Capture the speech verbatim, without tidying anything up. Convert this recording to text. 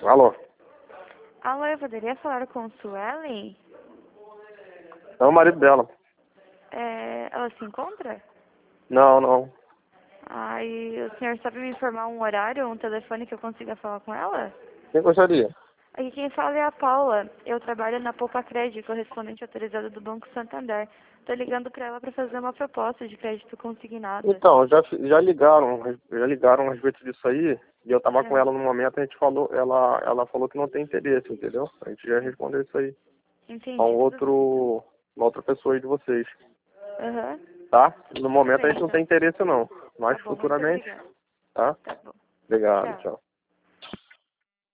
Alô? Alô, eu poderia falar com Suelen? É o marido dela. É, ela se encontra? Não, não. Ai, o senhor sabe me informar um horário, um telefone que eu consiga falar com ela? Quem gostaria? Aqui quem fala é a Paula. Eu trabalho na Poupa Crédito, correspondente autorizado do Banco Santander. Tô ligando pra ela pra fazer uma proposta de crédito consignado. Então, já, já ligaram, já ligaram a respeito disso aí, e eu tava com É. ela no momento, a gente falou, ela, ela falou que não tem interesse, entendeu? A gente já respondeu isso aí. A um Entendi, tudo bem então. outro, uma outra pessoa aí de vocês, Aham. tá? No Tudo momento a bem gente não então. tem interesse não, Tá mas bom, muito futuramente, obrigada. tá? Tá bom. Obrigado, Tchau. tchau.